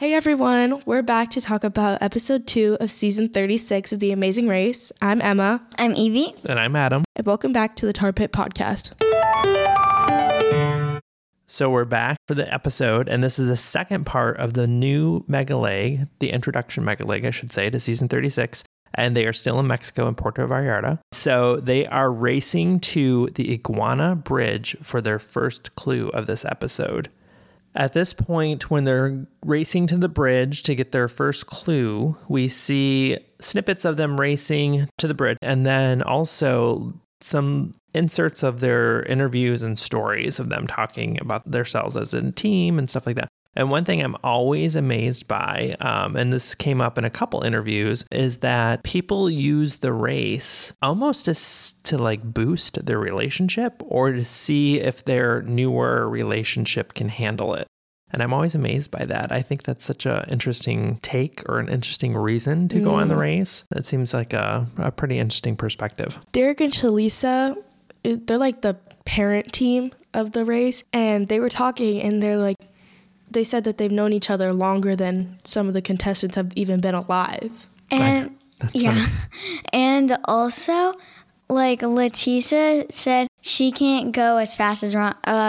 Hey everyone, we're back to talk about episode 2 of season 36 of The Amazing Race. I'm Emma. I'm Evie. And I'm Adam. And welcome back to the Tar Pit Podcast. So we're back for the episode, and this is the second part of the new Mega Leg, the introduction Mega Leg, I should say, to season 36. And they are still in Mexico in Puerto Vallarta. So they are racing to the Iguana Bridge for their first clue of this episode. At this point, when they're racing to the bridge to get their first clue, we see snippets of them racing to the bridge, and then also some inserts of their interviews and stories of them talking about themselves as a team and stuff like that. And one thing I'm always amazed by, and this came up in a couple interviews, is that people use the race almost to like boost their relationship or to see if their newer relationship can handle it. And I'm always amazed by that. I think that's such an interesting take or an interesting reason to go on the race. That seems like a pretty interesting perspective. Derek and Shalisa, they're like the parent team of the race. And they were talking and they said that they've known each other longer than some of the contestants have even been alive. And yeah. And also, like Letisa said, she can't go as fast as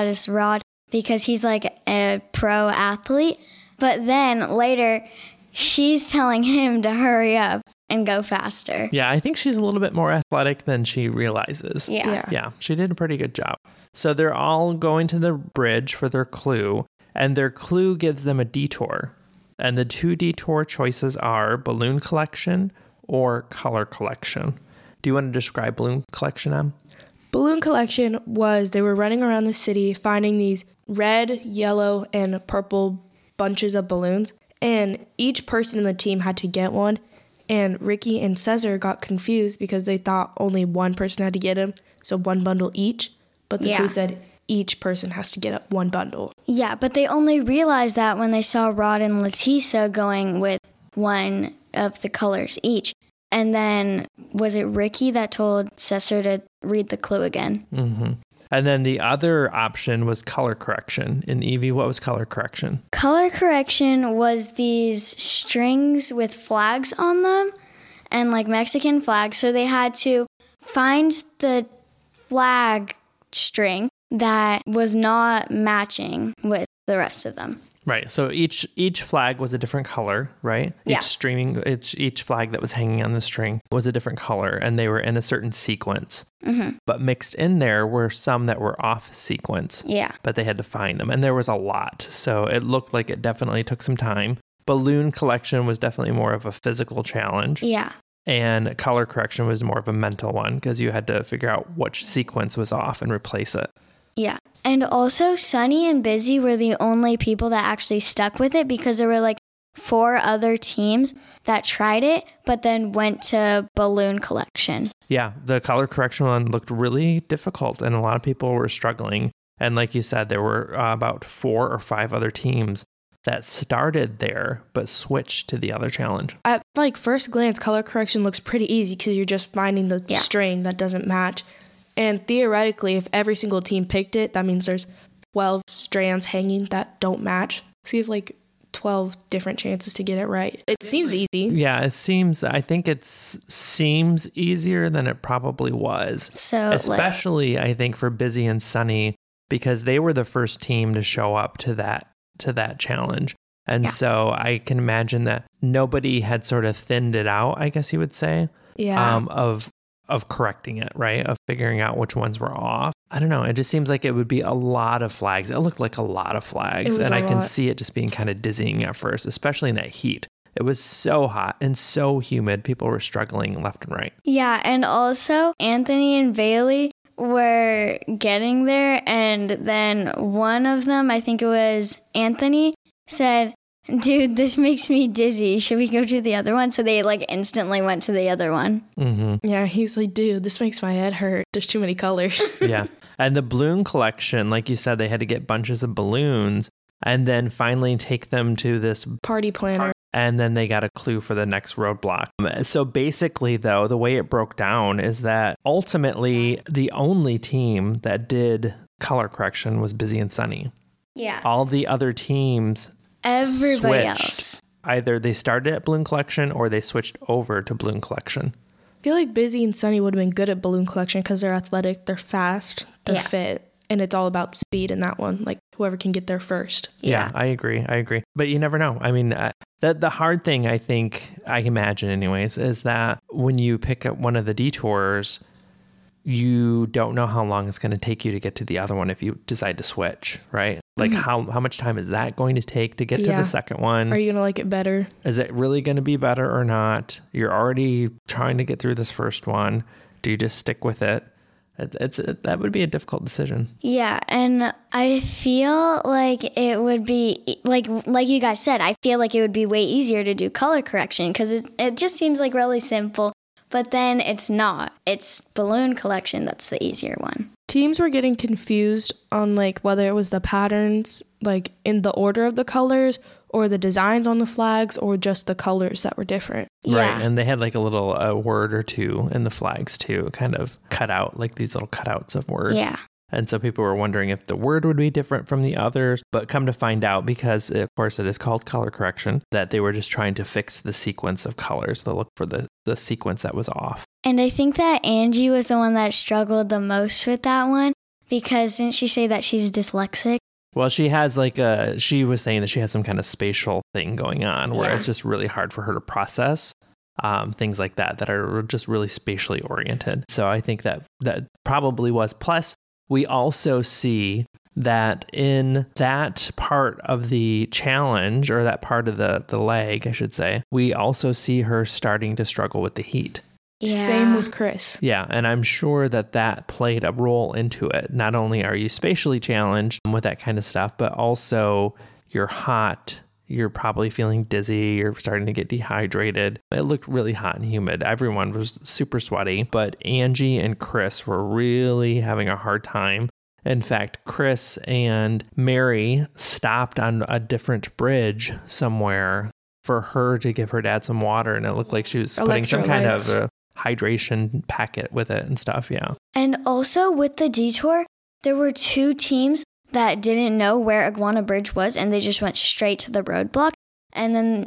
Rod because he's like a pro athlete. But then later, she's telling him to hurry up and go faster. Yeah, I think she's a little bit more athletic than she realizes. Yeah, she did a pretty good job. So they're all going to the bridge for their clue. And their clue gives them a detour. And the two detour choices are balloon collection or color collection. Do you want to describe balloon collection, Em? Balloon collection was they were running around the city finding these red, yellow, and purple bunches of balloons. And each person in the team had to get one. And Ricky and Cesar got confused because they thought only one person had to get them. So one bundle each. But the clue said each person has to get up one bundle. Yeah, but they only realized that when they saw Rod and Letisa going with one of the colors each. And then, was it Ricky that told Cesar to read the clue again? Mm-hmm. And then the other option was color correction. And Evie, what was color correction? Color correction was these strings with flags on them and like Mexican flags. So they had to find the flag string that was not matching with the rest of them. Right. So each flag was a different color, right? Yeah. Each flag that was hanging on the string was a different color, and they were in a certain sequence. Mm-hmm. But mixed in there were some that were off sequence. Yeah. But they had to find them, and there was a lot. So it looked like it definitely took some time. Balloon collection was definitely more of a physical challenge. Yeah. And color correction was more of a mental one because you had to figure out which sequence was off and replace it. Yeah. And also, Sunny and Busy were the only people that actually stuck with it because there were like 4 other teams that tried it, but then went to balloon collection. Yeah, the color correction one looked really difficult, and a lot of people were struggling. And like you said, there were about 4 or 5 other teams that started there, but switched to the other challenge. At like first glance, color correction looks pretty easy because you're just finding the string that doesn't match. And theoretically, if every single team picked it, that means there's 12 strands hanging that don't match. So you have like 12 different chances to get it right. It seems easy. Yeah, I think it seems easier than it probably was. So especially, I think, for Busy and Sunny, because they were the first team to show up to that challenge. And so I can imagine that nobody had sort of thinned it out, I guess you would say. Yeah. Of correcting it, right? Of figuring out which ones were off. I don't know. It just seems like it would be a lot of flags. It looked like a lot of flags. And I can see it just being kind of dizzying at first, especially in that heat. It was so hot and so humid. People were struggling left and right. Yeah. And also, Anthony and Bailey were getting there. And then one of them, I think it was Anthony, said, "Dude, this makes me dizzy. Should we go to the other one?" So they like instantly went to the other one. Mm-hmm. Yeah, he's like, "Dude, this makes my head hurt. There's too many colors." Yeah. And the balloon collection, like you said, they had to get bunches of balloons and then finally take them to this party planner. And then they got a clue for the next roadblock. So basically, though, the way it broke down is that ultimately the only team that did color correction was Busy and Sunny. Yeah. All the other teams Everybody switched. else. Either they started at Balloon Collection or they switched over to Balloon Collection. I feel like Busy and Sunny would have been good at Balloon Collection because they're athletic, they're fast, they're fit, and it's all about speed in that one. Like whoever can get there first. Yeah, I agree. But you never know. I mean, the hard thing, I think, I imagine anyways, is that when you pick up one of the detours, you don't know how long it's going to take you to get to the other one if you decide to switch, right? Like how much time is that going to take to get to the second one? Are you going to like it better? Is it really going to be better or not? You're already trying to get through this first one. Do you just stick with it? That would be a difficult decision. Yeah, and I feel like it would be, like you guys said, I feel like it would be way easier to do color correction because it just seems like really simple. But then it's not. It's Balloon Collection that's the easier one. Teams were getting confused on like whether it was the patterns like in the order of the colors or the designs on the flags or just the colors that were different. Yeah. Right. And they had like a little word or two in the flags too, kind of cut out, like these little cutouts of words. Yeah. And so people were wondering if the word would be different from the others, but come to find out, because of course it is called color correction, that they were just trying to fix the sequence of colors. They look for the sequence that was off. And I think that Angie was the one that struggled the most with that one because didn't she say that she's dyslexic? Well, she has she was saying that she has some kind of spatial thing going on where it's just really hard for her to process things like that are just really spatially oriented. So I think that probably was. Plus, we also see that in that part of the challenge, or that part of the leg, I should say, we also see her starting to struggle with the heat. Yeah. Same with Chris. Yeah, and I'm sure that played a role into it. Not only are you spatially challenged with that kind of stuff, but also you're hot. You're probably feeling dizzy. You're starting to get dehydrated. It looked really hot and humid. Everyone was super sweaty, but Angie and Chris were really having a hard time. In fact, Chris and Mary stopped on a different bridge somewhere for her to give her dad some water, and it looked like she was putting some kind of a hydration packet with it and stuff. Yeah. And also with the detour, there were two teams that didn't know where Iguana Bridge was, and they just went straight to the roadblock. And then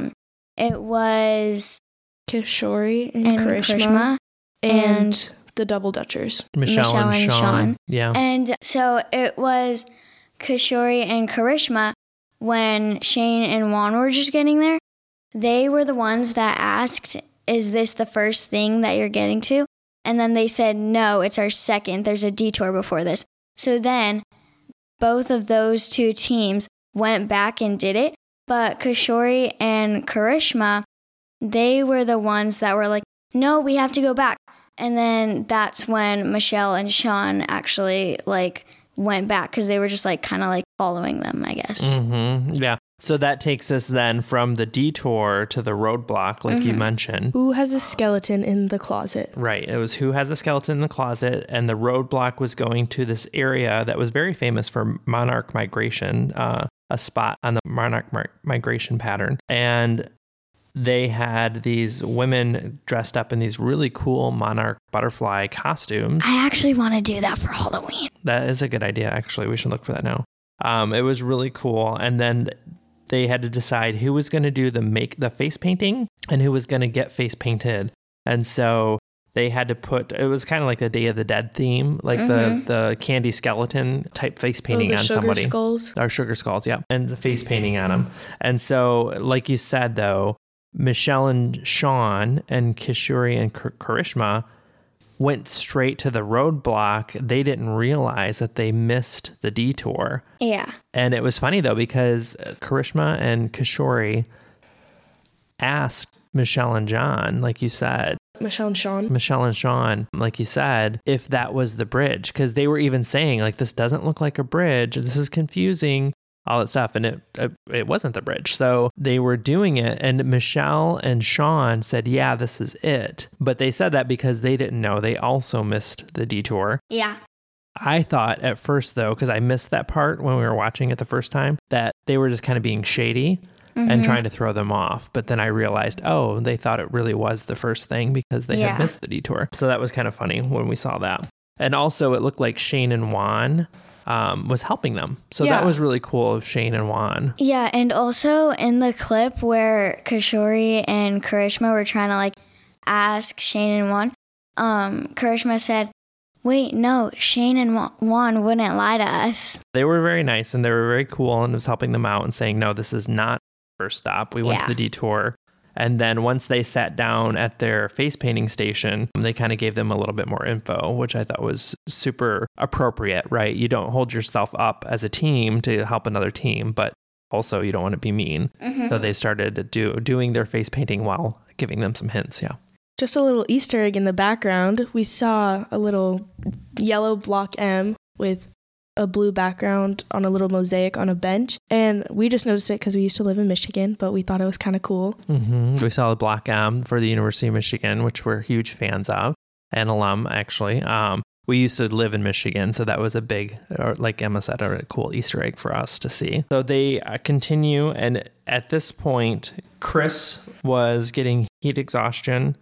it was Kishori and Karishma and the Double Dutchers. Michelle and Sean. Yeah. And so it was Kishori and Karishma when Shane and Juan were just getting there. They were the ones that asked, is this the first thing that you're getting to? And then they said, no, it's our second. There's a detour before this. So then both of those two teams went back and did it. But Kishori and Karishma, they were the ones that were like, no, we have to go back. And then that's when Michelle and Sean actually went back because they were just kind of following them, I guess. Mm-hmm. Yeah. So that takes us then from the detour to the roadblock, like you mentioned. Who has a skeleton in the closet? Right. It was who has a skeleton in the closet. And the roadblock was going to this area that was very famous for monarch migration, a spot on the monarch migration pattern. And they had these women dressed up in these really cool monarch butterfly costumes. I actually want to do that for Halloween. That is a good idea, actually. We should look for that now. It was really cool. And then they had to decide who was going to do the face painting and who was going to get face painted. And so they had to it was kind of like the Day of the Dead theme, like the candy skeleton type face painting on somebody. Sugar skulls, yeah. And the face painting on them. And so, like you said, though, Michelle and Sean and Kishori and Karishma went straight to the roadblock. They didn't realize that they missed the detour. Yeah. And it was funny, though, because Karishma and Kishori asked Michelle and John, like you said. Michelle and Sean, like you said, if that was the bridge. Because they were even saying, this doesn't look like a bridge. This is confusing. All that stuff. And it wasn't the bridge. So they were doing it. And Michelle and Sean said, yeah, this is it. But they said that because they didn't know they also missed the detour. Yeah. I thought at first, though, because I missed that part when we were watching it the first time, that they were just kind of being shady and trying to throw them off. But then I realized, they thought it really was the first thing because they had missed the detour. So that was kind of funny when we saw that. And also it looked like Shane and Juan was helping them. So Yeah. that was really cool of Shane and Juan. Yeah, and also in the clip where Kishori and Karishma were trying to like ask Shane and Juan, Karishma said, "Wait, no, Shane and Juan wouldn't lie to us." They were very nice and they were very cool and was helping them out and saying, no, this is not first stop. We went to the detour. And then once they sat down at their face painting station, they kind of gave them a little bit more info, which I thought was super appropriate, right? You don't hold yourself up as a team to help another team, but also you don't want to be mean. So they started doing their face painting while giving them some hints. Yeah. Just a little Easter egg in the background. We saw a little yellow block M with a blue background on a little mosaic on a bench. And we just noticed it because we used to live in Michigan, but we thought it was kind of cool. We saw the Block M for the University of Michigan, which we're huge fans of, and alum, actually. We used to live in Michigan, so that was a big, or like Emma said, a cool Easter egg for us to see. So they continue, and at this point, Chris was getting heat exhaustion,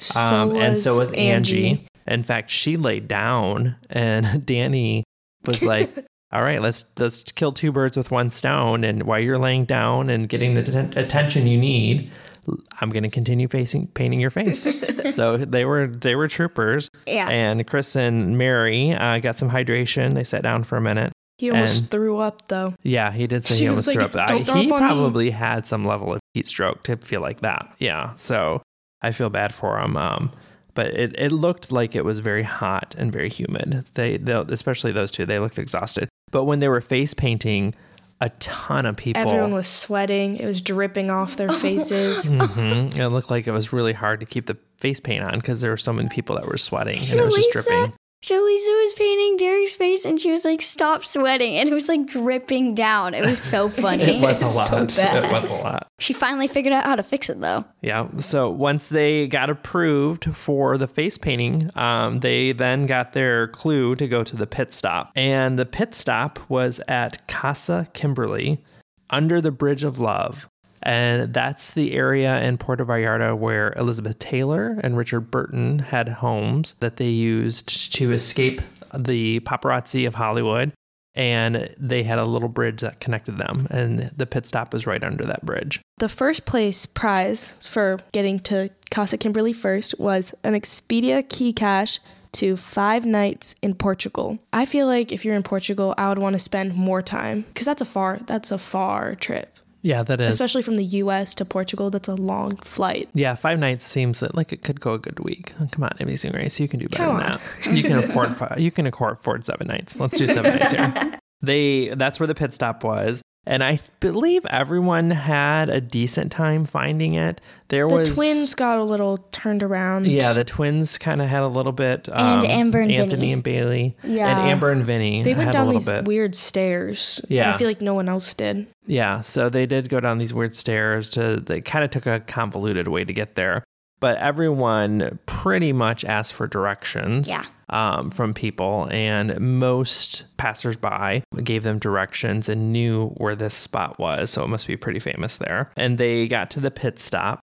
and so was Angie. In fact, she laid down, and Danny was like, all right, let's kill two birds with one stone. And while you're laying down and getting the attention you need, I'm going to continue painting your face. So they were troopers. Yeah. And Chris and Mary got some hydration. They sat down for a minute. He almost threw up, though. Yeah, he did say She he was almost threw like, up. "Don't throw He up on probably had some level of heat stroke to feel like that. Yeah. So I feel bad for him. But it looked like it was very hot and very humid. They especially those two, they looked exhausted. But when they were face painting, a ton of people. Everyone was sweating. It was dripping off their faces. It looked like it was really hard to keep the face paint on because there were so many people that were sweating and it was just dripping. Shalisa was painting Derek's face and she was like, "Stop sweating." And it was like dripping down. It was so funny. It was a lot. So bad. It was a lot. She finally figured out how to fix it though. Yeah. So once they got approved for the face painting, they then got their clue to go to the pit stop. And the pit stop was at Casa Kimberly under the Bridge of Love. And that's the area in Puerto Vallarta where Elizabeth Taylor and Richard Burton had homes that they used to escape the paparazzi of Hollywood. And they had a little bridge that connected them. And the pit stop was right under that bridge. The first place prize for getting to Casa Kimberly first was an Expedia key cash to 5 nights in Portugal. I feel like if you're in Portugal, I would want to spend more time because that's a far trip. Yeah, that is. Especially from the U.S. to Portugal, that's a long flight. Yeah, 5 nights seems like it could go a good week. Come on, Amazing Race, you can do better Come than on. that. You can afford 7 nights. Let's do 7 nights here. That's where the pit stop was. And I believe everyone had a decent time finding it. The twins got a little turned around. Yeah, the twins kind of had a little bit. And Amber and Anthony Vinny. and Bailey. Yeah. And Amber and Vinny. They went had down a little these bit. weird stairs. Yeah. I feel like no one else did. Yeah, so they did go down these weird stairs. They kind of took a convoluted way to get there. But everyone pretty much asked for directions from people, and most passersby gave them directions and knew where this spot was, so it must be pretty famous there. And they got to the pit stop,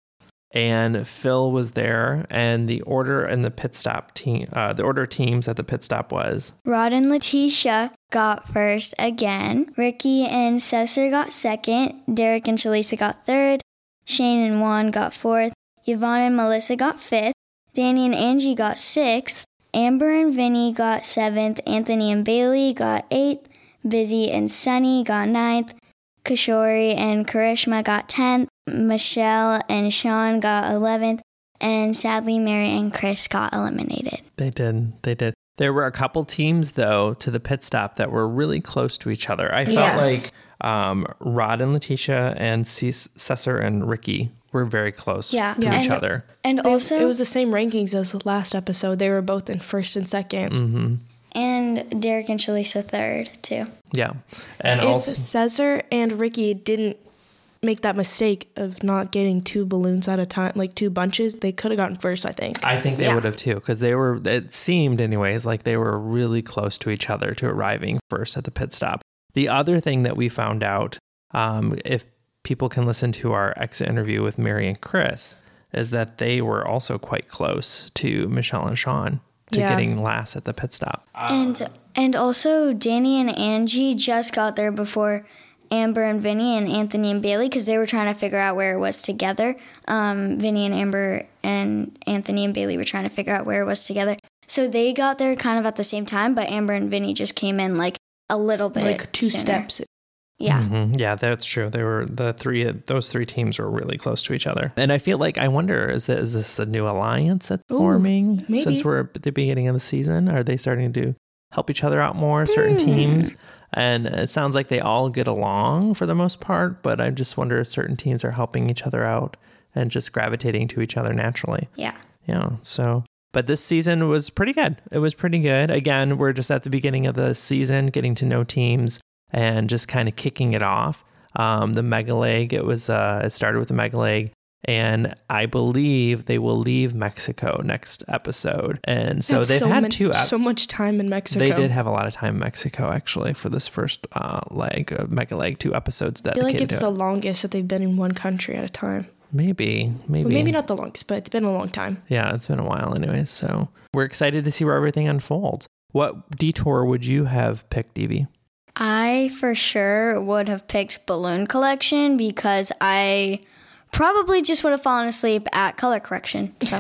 and Phil was there, and the order in the pit stop team, the order of teams at the pit stop was Rod and Letitia got first again. Ricky and Cesar got second. Derek and Shalisa got third. Shane and Juan got fourth. Yvonne and Melissa got fifth. Danny and Angie got sixth. Amber and Vinny got seventh. Anthony and Bailey got eighth. Busy and Sunny got ninth. Kishori and Karishma got 10th. Michelle and Sean got 11th. And sadly, Mary and Chris got eliminated. They did. There were a couple teams, though, to the pit stop that were really close to each other. I felt like Rod and Letitia and Cesar and Ricky were very close to each other. And also, it was the same rankings as the last episode. They were both in first and second. Mm-hmm. And Derek and Shalisa third, too. Yeah. And if also Cesar and Ricky didn't make that mistake of not getting 2 balloons at a time, like 2 bunches, they could have gotten first, I think. I think they would have too, because it seemed anyways like they were really close to each other to arriving first at the pit stop. The other thing that we found out, if people can listen to our exit interview with Mary and Chris, is that they were also quite close to Michelle and Sean to getting last at the pit stop. And also Danny and Angie just got there before Amber and Vinny and Anthony and Bailey, because they were trying to figure out where it was together. Vinny and Amber and Anthony and Bailey were trying to figure out where it was together. So they got there kind of at the same time, but Amber and Vinny just came in like a little bit like 2 sooner. steps. Yeah. Mm-hmm. Yeah, that's true. They were those three teams were really close to each other. And I feel like, I wonder, is this a new alliance that's forming? Maybe. Since we're at the beginning of the season? Are they starting to help each other out more, certain teams? And it sounds like they all get along for the most part, but I just wonder if certain teams are helping each other out and just gravitating to each other naturally. Yeah. Yeah. So, but this season was pretty good. It was pretty good. Again, we're just at the beginning of the season, getting to know teams and just kind of kicking it off. The Mega League, it started with the Mega League, and I believe they will leave Mexico next episode. And so they've had so much time in Mexico. They did have a lot of time in Mexico, actually, for this first leg of Mega League, 2 episodes dedicated to it. I feel like it's the longest that they've been in one country at a time. Maybe. Well, maybe not the longest, but it's been a long time. Yeah, it's been a while anyway. So we're excited to see where everything unfolds. What detour would you have picked, Evie? I for sure would have picked Balloon Collection, because I probably just would have fallen asleep at color correction. So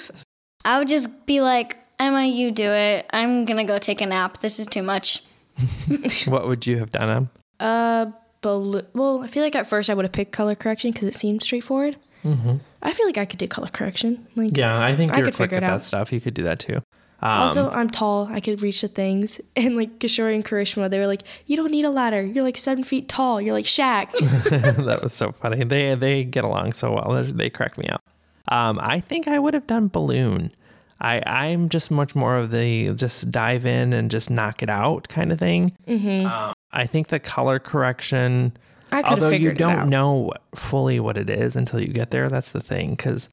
I would just be like, Emma, you do it. I'm going to go take a nap. This is too much. What would you have done, Em? Well, I feel like at first I would have picked color correction because it seemed straightforward. Mm-hmm. I feel like I could do color correction. Yeah, I think you're could quick figure at it out. that stuff. You could do that too. Also, I'm tall. I could reach the things. And like Kishori and Karishma, they were like, you don't need a ladder. You're like 7 feet tall. You're like Shaq. That was so funny. They get along so well. They crack me up. I think I would have done balloon. I'm just much more of the just dive in and just knock it out kind of thing. Mm-hmm. I think the color correction, although you don't know fully what it is until you get there, that's the thing. Because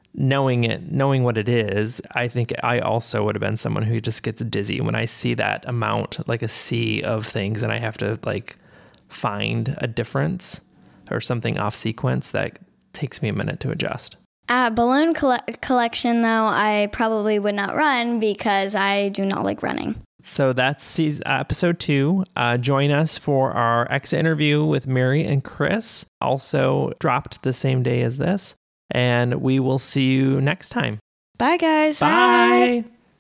knowing what it is, I think I also would have been someone who just gets dizzy when I see that amount, like a sea of things, and I have to like find a difference or something off sequence. That takes me a minute to adjust. At Balloon Collection, though, I probably would not run because I do not like running. So that's episode 2. Join us for our exit interview with Mary and Chris, also dropped the same day as this. And we will see you next time. Bye, guys. Bye.